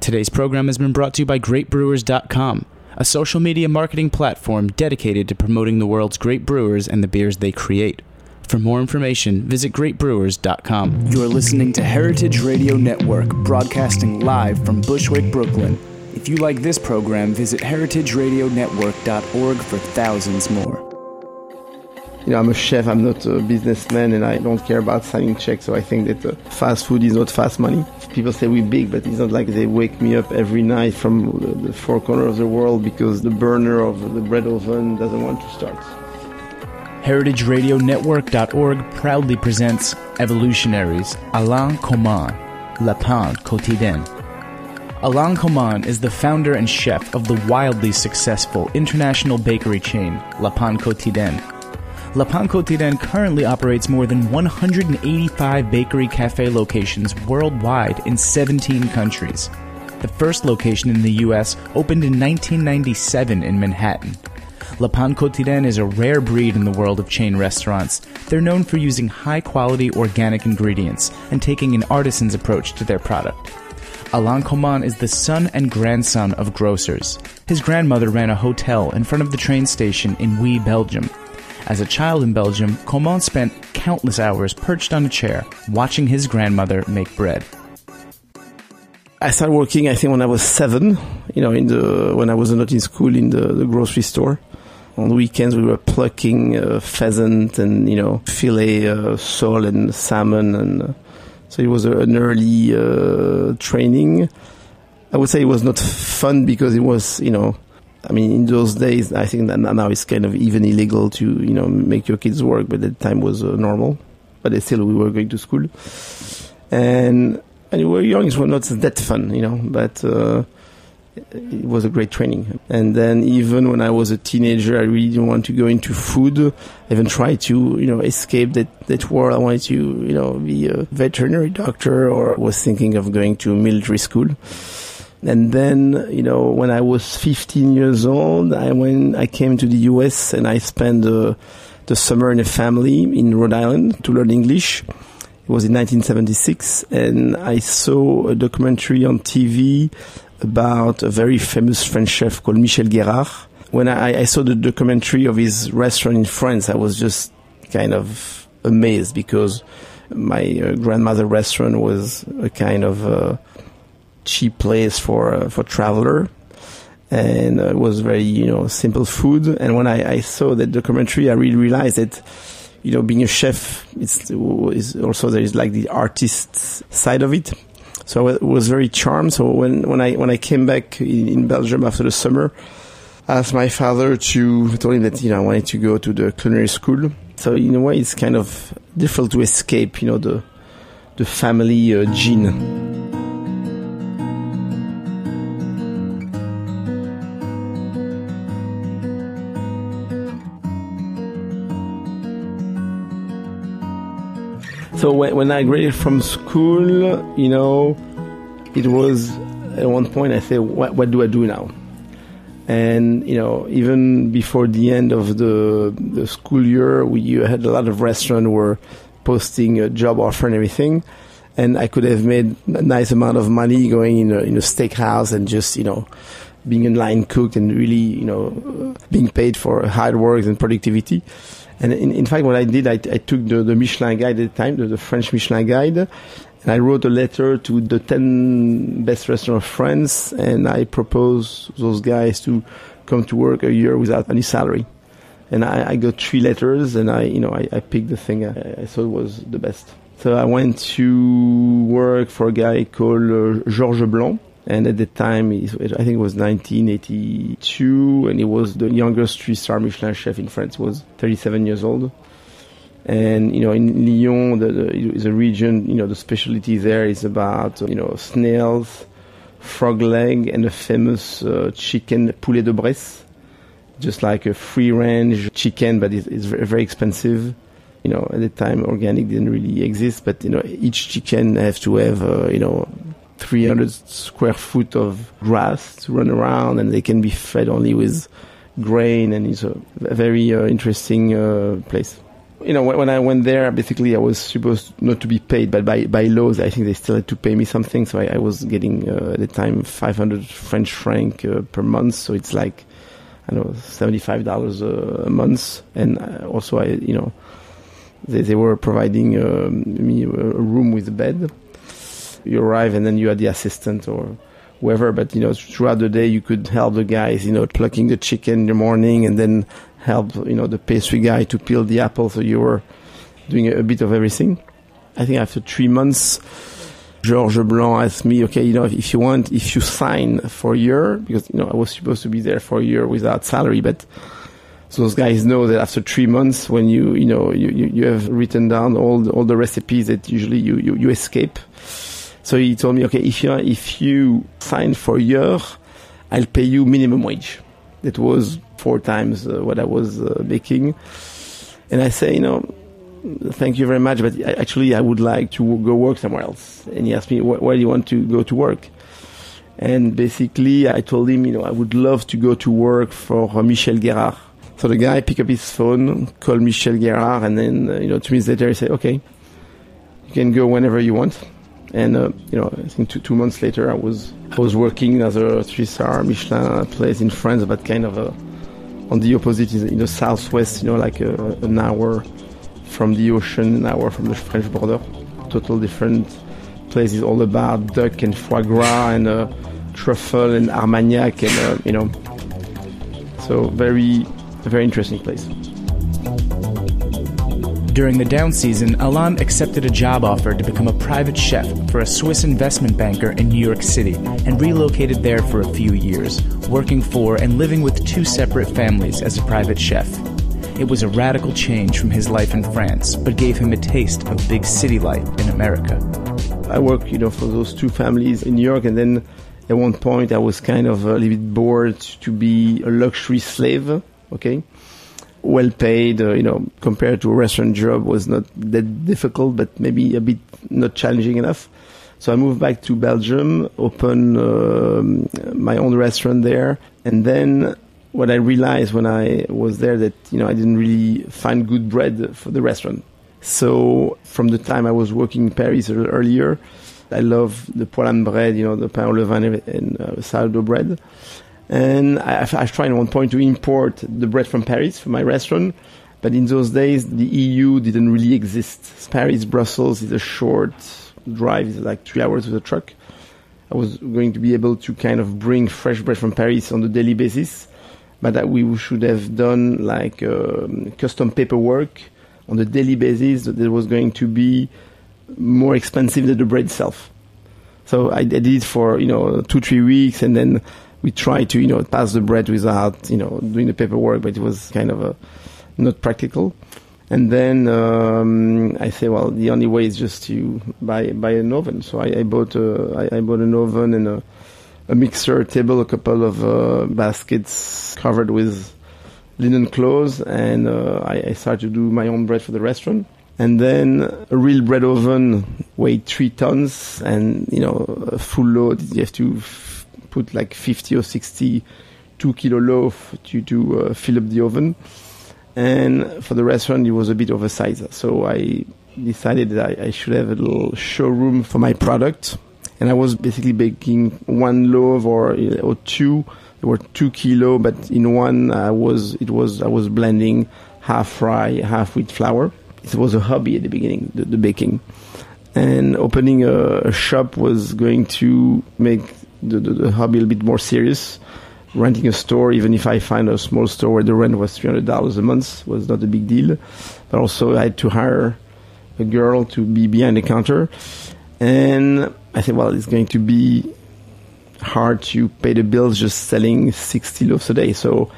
Today's program has been brought to you by GreatBrewers.com, a social media marketing platform dedicated to promoting the world's great brewers and the beers they create. For more information, visit GreatBrewers.com. You're listening to Heritage Radio Network, broadcasting live from Bushwick, Brooklyn. If you like this program, visit heritageradionetwork.org for thousands more. You know, I'm a chef, I'm not a businessman, and I don't care about signing checks, so I think that fast food is not fast money. People say we're big, but it's not like they wake me up every night from the four corners of the world because the burner of the bread oven doesn't want to start. HeritageRadioNetwork.org proudly presents Evolutionaries, Alain Coman, Le Pain Quotidien. Alain Coman is the founder and chef of the wildly successful international bakery chain, Le Pain Quotidien. Le Pain Quotidien currently operates more than 185 bakery cafe locations worldwide in 17 countries. The first location in the U.S. opened in 1997 in Manhattan. Le Pain Quotidien is a rare breed in the world of chain restaurants. They're known for using high-quality organic ingredients and taking an artisan's approach to their product. Alain Coman is the son and grandson of grocers. His grandmother ran a hotel in front of the train station in Huy, Belgium. As a child in Belgium, Coman spent countless hours perched on a chair, watching his grandmother make bread. I started working, I think, when I was 7, when I was not in school, in the grocery store. On the weekends, we were plucking pheasant and, filet sole and salmon. And so it was an early training. I would say it was not fun because it was, in those days, I think that now it's kind of even illegal to, make your kids work, but at the time was normal. But still, we were going to school. And we were young, it was not that fun, but it was a great training. And then even when I was a teenager, I really didn't want to go into food. I even tried to, escape that world. I wanted to, be a veterinary doctor, or was thinking of going to military school. And then, when I was 15 years old, I came to the US and I spent the summer in a family in Rhode Island to learn English. It was in 1976, and I saw a documentary on TV about a very famous French chef called Michel Guérard. When I saw the documentary of his restaurant in France, I was just kind of amazed because my grandmother's restaurant was a kind of cheap place for traveler, and it was very simple food. And when I saw that documentary, I really realized that being a chef is also there is like the artist's side of it. So I was very charmed. So when I came back in Belgium after the summer, I asked my father told him that I wanted to go to the culinary school. So in a way, it's kind of difficult to escape the family gene. So when I graduated from school, it was at one point I said, what do I do now? And, even before the end of the school year, we had a lot of restaurants were posting a job offer and everything. And I could have made a nice amount of money going in a steakhouse and just, being a line cook and really, being paid for hard work and productivity. And in fact, what I did, I took the Michelin guide at the time, the French Michelin guide, and I wrote a letter to the 10 best restaurants of France, and I proposed those guys to come to work a year without any salary. And I got 3 letters, and I picked the thing I thought was the best. So I went to work for a guy called Georges Blanc. And at the time, I think it was 1982, and he was the youngest 3-star Michelin chef in France. He was 37 years old. And, in Lyon, is a region, the specialty there is about, snails, frog leg, and the famous chicken poulet de Bresse. Just like a free-range chicken, but it's very expensive. At the time, organic didn't really exist, but, each chicken has to have, 300 square foot of grass to run around, and they can be fed only with grain, and it's a very interesting place. when I went there, basically I was supposed not to be paid, but by laws, I think they still had to pay me something. So I was getting at the time 500 French franc per month. So it's like, I don't know, $75 a month. And also they were providing me a room with a bed. You arrive and then you had the assistant or whoever, but throughout the day you could help the guys, plucking the chicken in the morning and then help, the pastry guy to peel the apple. So you were doing a bit of everything. I think after 3 months, Georges Blanc asked me, okay, if you sign for a year, because, I was supposed to be there for a year without salary, but so those guys know that after 3 months, when you have written down all the recipes that usually you escape. So he told me, okay, if you sign for a year, I'll pay you minimum wage. That was 4 times what I was making. And I say, thank you very much, but actually I would like to go work somewhere else. And he asked me, where do you want to go to work? And basically I told him, I would love to go to work for Michel Guérard. So the guy picked up his phone, called Michel Guérard, and then, 2 minutes later he said, okay, you can go whenever you want. And, I think 2 months later I was working as a 3-star Michelin place in France, but kind of on the opposite, in the southwest, like an hour from the ocean, an hour from the French border. Total different places, all about duck and foie gras and truffle and Armagnac and, so very, very interesting place. During the down season, Alain accepted a job offer to become a private chef for a Swiss investment banker in New York City and relocated there for a few years, working for and living with 2 separate families as a private chef. It was a radical change from his life in France, but gave him a taste of big city life in America. I worked, for those 2 families in New York, and then at one point I was kind of a little bit bored to be a luxury slave, okay? Well paid, compared to a restaurant job was not that difficult, but maybe a bit not challenging enough. So I moved back to Belgium, opened my own restaurant there. And then what I realized when I was there that, I didn't really find good bread for the restaurant. So from the time I was working in Paris a little earlier, I love the poêle bread, the pain au levain and sourdough bread. And I tried at one point to import the bread from Paris for my restaurant. But in those days, the EU didn't really exist. Paris, Brussels is a short drive. It's like 3 hours with a truck. I was going to be able to kind of bring fresh bread from Paris on a daily basis. But that we should have done like custom paperwork on a daily basis that was going to be more expensive than the bread itself. So I did it for, 2-3 weeks, and then we tried to, pass the bread without, doing the paperwork, but it was kind of not practical. And then I say, well, the only way is just to buy an oven. So I bought an oven and a mixer table, a couple of baskets covered with linen clothes, and I started to do my own bread for the restaurant. And then a real bread oven weighed 3 tons, and a full load. You have to put like 50 or 60 2-kilo loaf to fill up the oven. And for the restaurant, it was a bit oversized. So I decided that I should have a little showroom for my product. And I was basically baking 1 loaf or 2. There were 2 kilo, but in one I was blending half rye, half wheat flour. It was a hobby at the beginning, the baking. And opening a shop was going to make the hobby a little bit more serious. Renting a store, even if I find a small store where the rent was $300 a month, was not a big deal. But also I had to hire a girl to be behind the counter. And I said, well, it's going to be hard to pay the bills just selling 60 loaves a day. So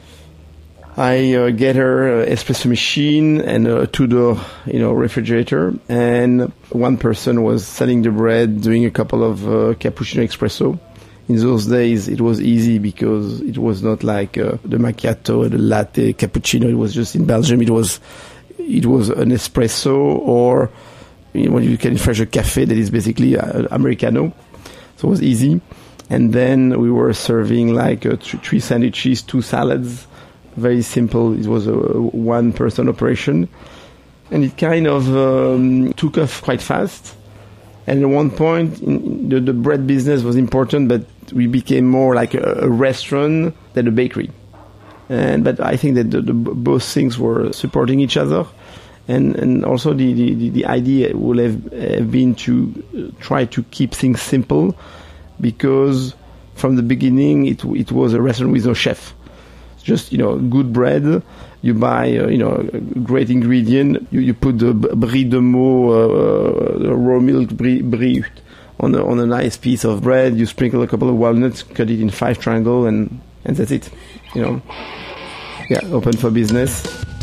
I get her an espresso machine and a 2-door, refrigerator. And one person was selling the bread, doing a couple of cappuccino espresso. In those days, it was easy because it was not like the macchiato, the latte, cappuccino. It was just in Belgium. It was an espresso or when you can fresh a cafe that is basically Americano. So it was easy. And then we were serving like 3 sandwiches, 2 salads. Very simple. It was a 1-person operation. And it kind of took off quite fast. And at one point, the bread business was important, but we became more like a restaurant than a bakery. But I think that both things were supporting each other. And also the idea would have been to try to keep things simple, because from the beginning it was a restaurant with no chef. Just, good bread. You buy, a great ingredient. You put the brie de meaux, the raw milk brie on a nice piece of bread. You sprinkle a couple of walnuts, cut it in 5 triangles, and that's it. Yeah, open for business.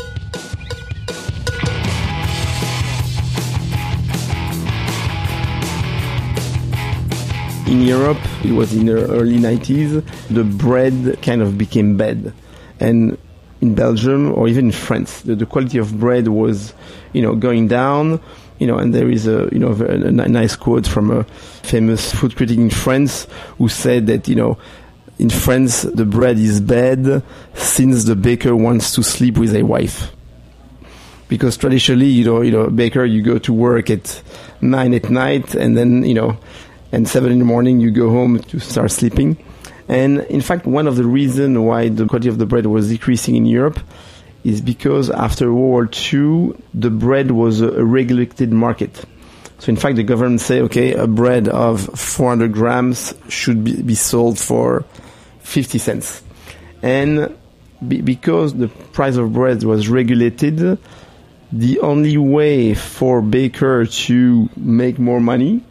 In Europe, it was in the early 90s, the bread kind of became bad. And in Belgium or even in France, the quality of bread was, going down. And there is a nice quote from a famous food critic in France who said that, in France, the bread is bad since the baker wants to sleep with a wife. Because traditionally, baker, you go to work at 9 at night, and then, and 7 in the morning, you go home to start sleeping. And in fact, one of the reasons why the quality of the bread was decreasing in Europe is because after World War II, the bread was a regulated market. So in fact, the government say, okay, a bread of 400 grams should be sold for 50 cents. And because the price of bread was regulated, the only way for baker to make more money,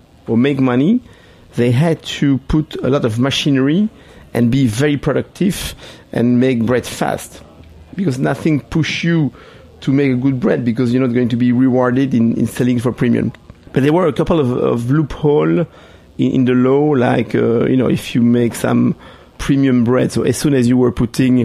they had to put a lot of machinery and be very productive and make bread fast. Because nothing push you to make a good bread, because you're not going to be rewarded in selling for premium. But there were a couple of loopholes in the law, like, if you make some premium bread, so as soon as you were putting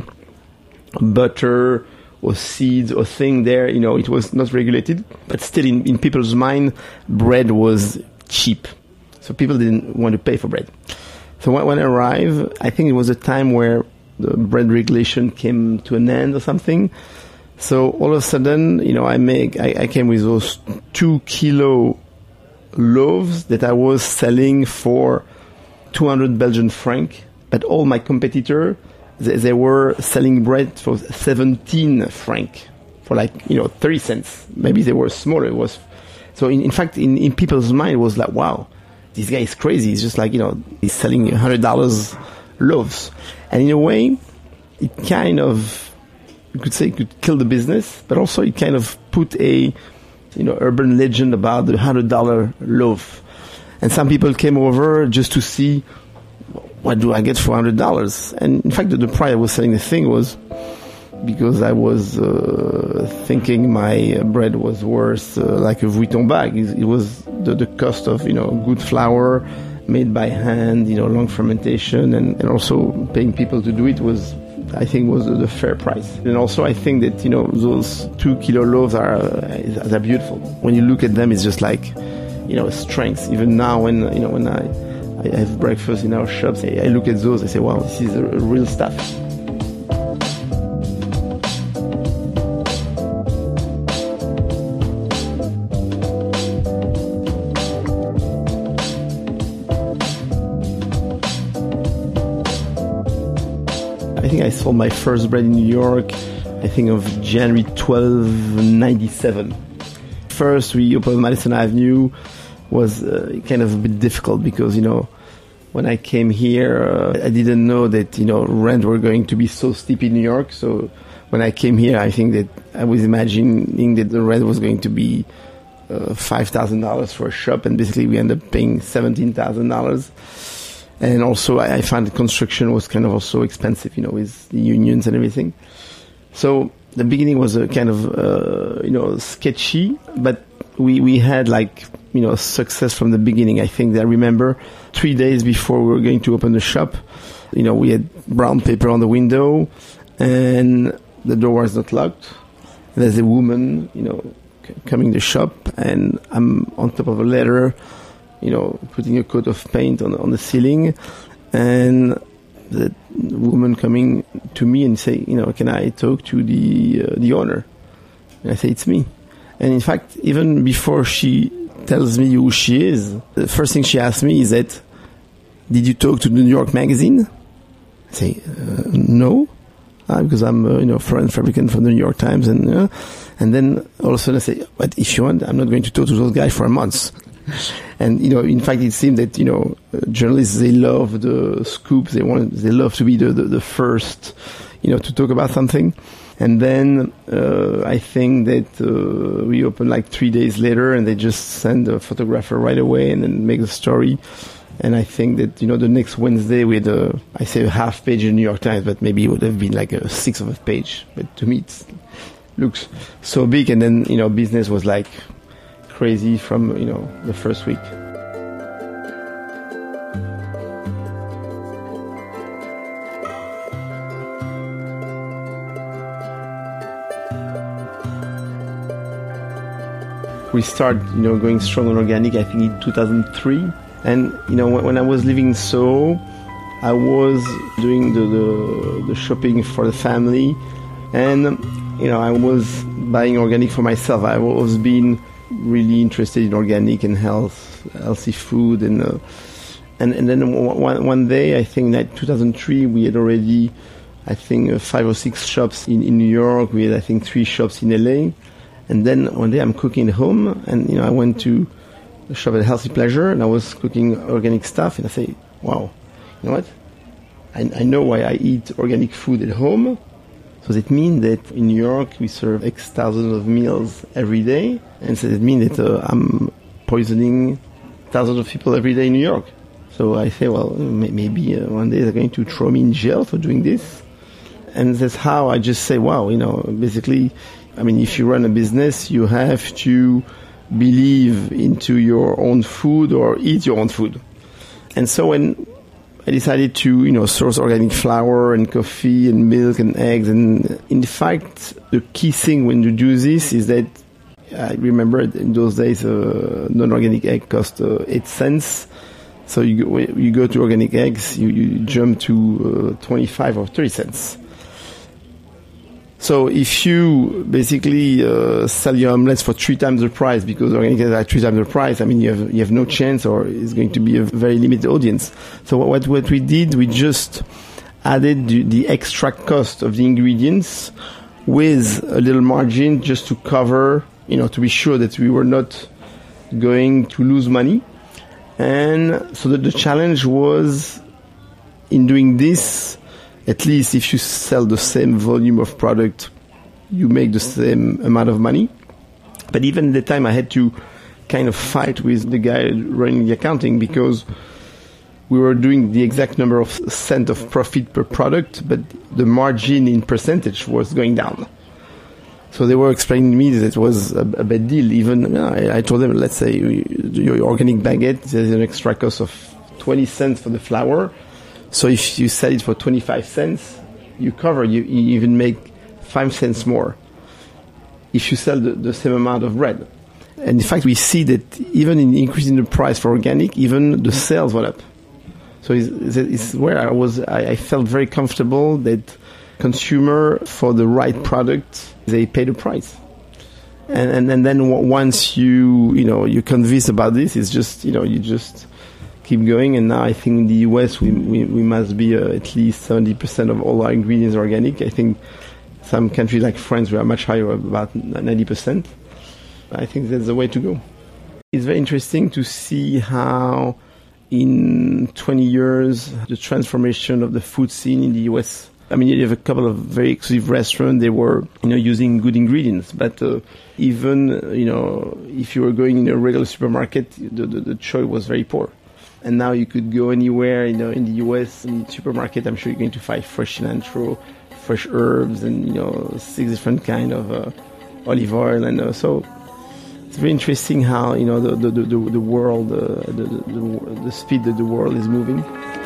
butter or seeds or thing there, it was not regulated. But still, in people's mind, bread was cheap. So people didn't want to pay for bread. So when I arrived, I think it was a time where the bread regulation came to an end or something. So all of a sudden, I came with those 2 kilo loaves that I was selling for 200 Belgian francs. But all my competitors, they were selling bread for 17 francs, for 30 cents. Maybe they were smaller. So in fact, in people's mind, it was like, wow, this guy is crazy. It's just he's selling $100 loaves. And in a way, it kind of, you could say, could kill the business, but also it kind of put a, urban legend about the $100 loaf. And some people came over just to see, what do I get for $100? And in fact, the price I was selling the thing was because I was thinking my bread was worth like a Vuitton bag. It was the cost of, good flour made by hand, long fermentation, and also paying people to do it was the fair price. And also I think that, those 2 kilo loaves are beautiful. When you look at them, it's just like, strength. Even now when I have breakfast in our shops, I look at those, I say, wow, this is a real stuff. I think I sold my first bread in New York, I think of January 12, 97. First, we opened Madison Avenue. Was kind of a bit difficult because, when I came here, I didn't know that, rent were going to be so steep in New York. So when I came here, I think that I was imagining that the rent was going to be $5,000 for a shop, and basically we ended up paying $17,000. And also I found that construction was kind of also expensive, with the unions and everything. So the beginning was a kind of, sketchy, but we had success from the beginning. I think that I remember 3 days before we were going to open the shop, we had brown paper on the window and the door was not locked. And there's a woman, coming to the shop, and I'm on top of a ladder, putting a coat of paint on the ceiling, and the woman coming to me and say, can I talk to the owner? And I say, it's me. And in fact, even before she tells me who she is, the first thing she asks me is that, did you talk to the New York Magazine? I say, no, because I'm foreign fabricant from the New York Times. And then all of a sudden I say, but if you want, I'm not going to talk to those guys for a month. And, in fact, it seems that, journalists, they love the scoop. They love to be the first, to talk about something. And then I think that we opened like 3 days later, and they just send a photographer right away and then make the story. And I think that, the next Wednesday we had a half page in the New York Times, but maybe it would have been like a sixth of a page. But to me, it looks so big. And then, business was like crazy from, the first week. We start, going strong on organic, I think in 2003. And, when I was living in Soho, I was doing the shopping for the family. And, I was buying organic for myself. I've always been really interested in organic and healthy food. And then one day, I think that 2003, we had already, 5 or 6 shops in New York. We had, 3 shops in LA. And then one day I'm cooking at home, and I went to the shop at Healthy Pleasure, and I was cooking organic stuff, and I say, wow, you know what? I know why I eat organic food at home. So that means that in New York we serve X thousands of meals every day, and so that means that I'm poisoning thousands of people every day in New York. So I say, well, maybe one day they're going to throw me in jail for doing this. And that's how I just say, wow, basically, if you run a business, you have to believe into your own food or eat your own food. And so when I decided to, source organic flour and coffee and milk and eggs, and in fact, the key thing when you do this is that I remember in those days, non-organic egg cost 8 cents. So you go to organic eggs, you jump to 25 or 30 cents. So if you basically sell your omelets for 3 times the price, because organic eggs are 3 times the price, you have no chance, or it's going to be a very limited audience. So what we did, we just added the extra cost of the ingredients with a little margin just to cover, to be sure that we were not going to lose money. And so the challenge was, in doing this, at least if you sell the same volume of product, you make the same amount of money. But even at the time, I had to kind of fight with the guy running the accounting, because we were doing the exact number of cent of profit per product, but the margin in percentage was going down. So they were explaining to me that it was a bad deal. Even I told them, let's say your organic baguette, there's an extra cost of 20 cents for the flour. So if you sell it for 25 cents, you even make 5 cents more if you sell the same amount of bread. And in fact, we see that even in increasing the price for organic, even the sales went up. So it's where I felt very comfortable that consumer, for the right product, they pay the price. And then once you're convinced about this, it's just, you just keep going. And now I think in the US we must be at least 70% of all our ingredients are organic. I think some countries like France, we are much higher, about 90%. I think that's the way to go. It's very interesting to see how in 20 years the transformation of the food scene in the US. You have a couple of very exclusive restaurants. They were, using good ingredients. But even, if you were going in a regular supermarket, the choice was very poor. And now you could go anywhere, in the US, in the supermarket. I'm sure you're going to find fresh cilantro, fresh herbs, and 6 different kind of olive oil. And so it's very interesting how the world, the speed that the world is moving.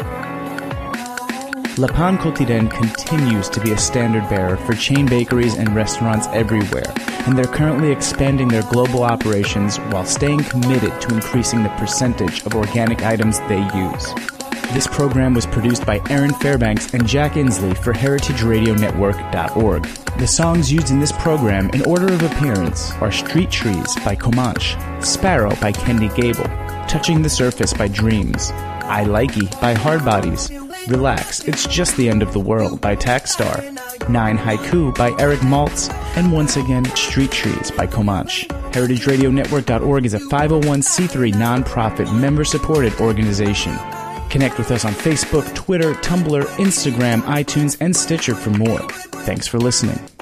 Le Pain Quotidien continues to be a standard bearer for chain bakeries and restaurants everywhere, and they're currently expanding their global operations while staying committed to increasing the percentage of organic items they use. This program was produced by Aaron Fairbanks and Jack Inslee for heritageradionetwork.org. The songs used in this program in order of appearance are Street Trees by Comanche, Sparrow by Kendi Gable, Touching the Surface by Dreams, I Likey by Hardbodies, Relax, It's Just the End of the World by Takstar, 9 Haiku by Eric Maltz, and once again, Street Trees by Comanche. HeritageRadioNetwork.org is a 501c3 nonprofit member-supported organization. Connect with us on Facebook, Twitter, Tumblr, Instagram, iTunes, and Stitcher for more. Thanks for listening.